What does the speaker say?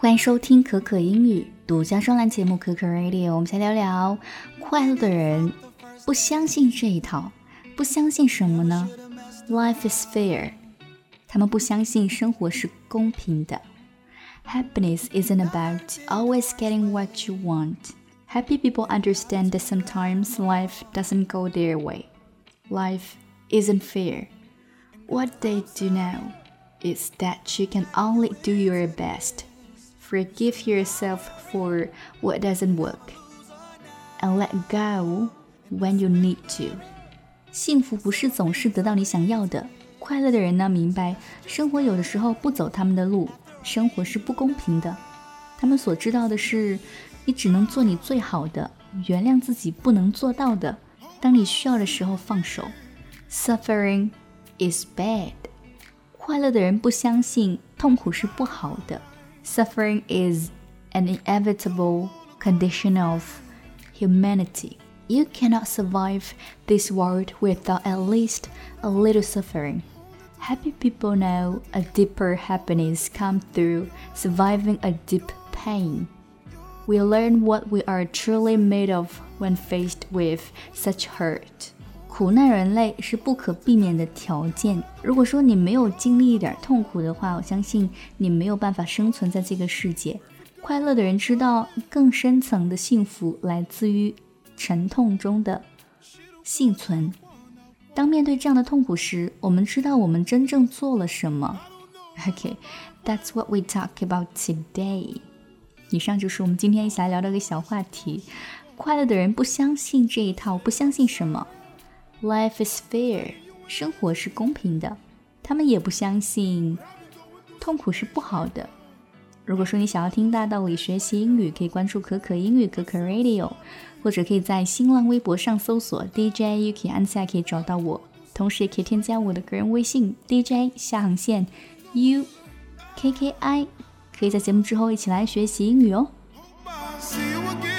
欢迎收听可可英语独家专栏节目可可 Radio， 我们先聊聊快乐的人不相信这一套。不相信什么呢？ Life is fair， 他们不相信生活是公平的。 Happiness isn't about always getting what you want. Happy people understand that sometimes life doesn't go their way. Life isn't fair. What they do know is that you can only do your best. Forgive yourself for what doesn't work. And let go when you need to. 幸福不是总是得到你想要的。快乐的人呢，明白生活有的时候不走他们的路，生活是不公平的。他们所知道的是，你只能做你最好的，原谅自己不能做到的。当你需要的时候放手。Suffering is bad. 快乐的人不相信痛苦是不好的。Suffering is an inevitable condition of humanity. You cannot survive this world without at least a little suffering. Happy people know a deeper happiness comes through surviving a deep pain. We learn what we are truly made of when faced with such hurt. 苦难人类是不可避免的条件。如果说你没有经历一点痛苦的话，我相信你没有办法生存在这个世界。快乐的人知道更深层的幸福来自于沉痛中的幸存。当面对这样的痛苦时，我们知道我们真正做了什么。Okay, that's what we talk about today. 以上就是我们今天一起来聊的一个小话题。快乐的人不相信这一套，不相信什么？ Life is fair. 生活是公平的。他们也不相信痛苦是不好的。如果说你想要听大道理学习英语，可以关注可可英语可可 Radio， 或者可以在新浪微博上搜索 DJ Yuki 按下可以找到我，同时也可以添加我的个人微信 DJ 下横线 UKKI， 可以在节目之后一起来学习英语哦。